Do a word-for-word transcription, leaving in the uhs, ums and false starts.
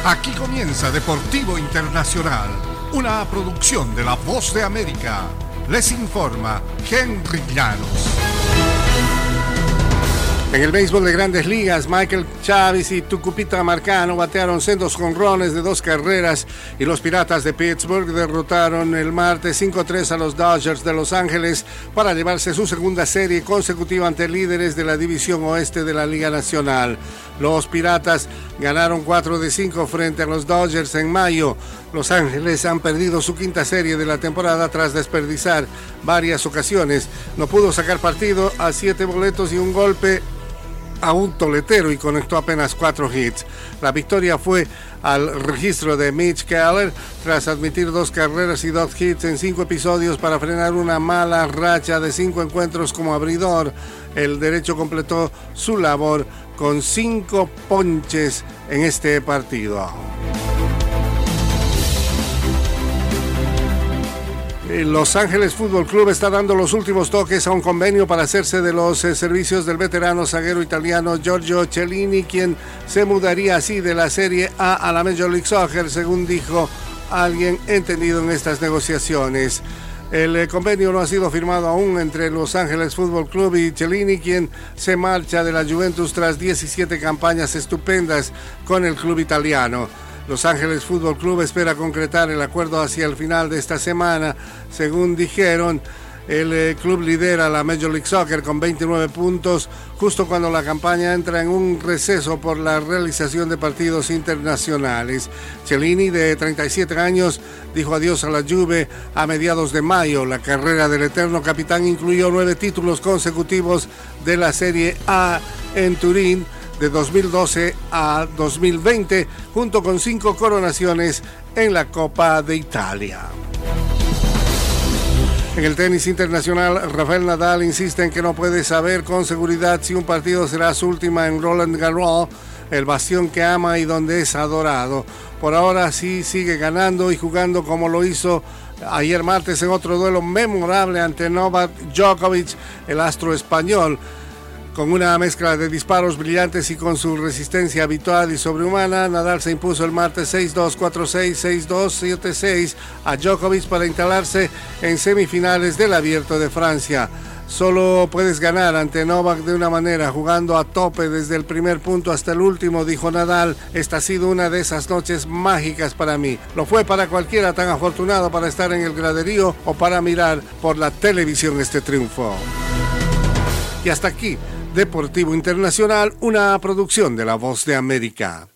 Aquí comienza Deportivo Internacional, una producción de La Voz de América. Les informa Henry Llanos. En el béisbol de Grandes Ligas, Michael Chavis y Tucupita Marcano batearon sendos jonrones de dos carreras y los Piratas de Pittsburgh derrotaron el martes cinco a tres a los Dodgers de Los Ángeles para llevarse su segunda serie consecutiva ante líderes de la División Oeste de la Liga Nacional. Los Piratas ganaron cuatro de cinco frente a los Dodgers en mayo. Los Ángeles han perdido su quinta serie de la temporada tras desperdiciar varias ocasiones. No pudo sacar partido a siete boletos y un golpe a un toletero y conectó apenas cuatro hits. La victoria fue al registro de Mitch Keller tras admitir dos carreras y dos hits en cinco episodios para frenar una mala racha de cinco encuentros como abridor. El derecho completó su labor con cinco ponches en este partido. Los Ángeles Fútbol Club está dando los últimos toques a un convenio para hacerse de los eh, servicios del veterano zaguero italiano Giorgio Chiellini, quien se mudaría así de la Serie A a la Major League Soccer, según dijo alguien entendido en estas negociaciones. El eh, convenio no ha sido firmado aún entre Los Ángeles Fútbol Club y Chiellini, quien se marcha de la Juventus tras diecisiete campañas estupendas con el club italiano. Los Ángeles Fútbol Club espera concretar el acuerdo hacia el final de esta semana. Según dijeron, el eh, club lidera la Major League Soccer con veintinueve puntos, justo cuando la campaña entra en un receso por la realización de partidos internacionales. Chiellini, de treinta y siete años, dijo adiós a la Juve a mediados de mayo. La carrera del eterno capitán incluyó nueve títulos consecutivos de la Serie A en Turín, de dos mil doce a dos mil veinte, junto con cinco coronaciones en la Copa de Italia. En el tenis internacional, Rafael Nadal insiste en que no puede saber con seguridad si un partido será su última en Roland Garros, el bastión que ama y donde es adorado. Por ahora sí sigue ganando y jugando como lo hizo ayer martes en otro duelo memorable ante Novak Djokovic, el astro español. Con una mezcla de disparos brillantes y con su resistencia habitual y sobrehumana, Nadal se impuso el martes seis dos, cuatro seis, seis dos, siete seis a Djokovic para instalarse en semifinales del Abierto de Francia. Solo puedes ganar ante Novak de una manera, jugando a tope desde el primer punto hasta el último, dijo Nadal. Esta ha sido una de esas noches mágicas para mí. Lo fue para cualquiera tan afortunado para estar en el graderío o para mirar por la televisión este triunfo. Y hasta aquí, Deportivo Internacional, una producción de La Voz de América.